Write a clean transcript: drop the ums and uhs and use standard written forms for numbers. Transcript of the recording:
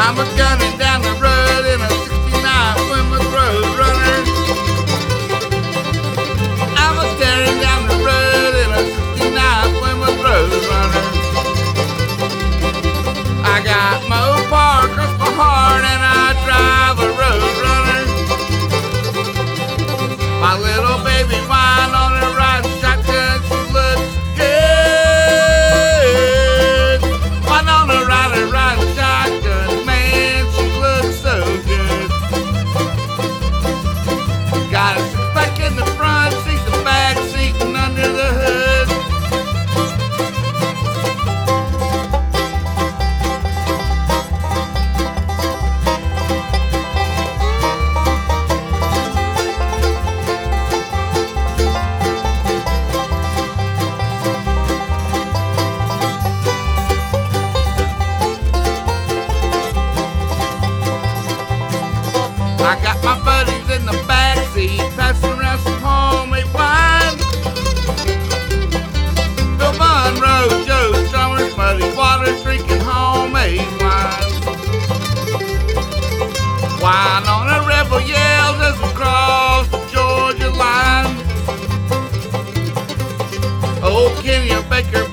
I'm a gunning down the road in a 69 Plymouth Road Runner. I'm a tearing down the road in a 69 Plymouth Road Runner. I got Mopar across my heart and I drive a Road Runner. My little baby whine on her riding shotgun, she looks good. Whine on her riding shotgun, man, she looks so good. Got a six-pack in the front seat, the back seat, and under the hood. I got my buddies in the backseat, passing around some homemade wine. Bill Monroe, Joe Chalmers, Muddy Waters, drinking homemade wine. Wine on a rebel yells as we cross the Georgia line. Old Kenny Baker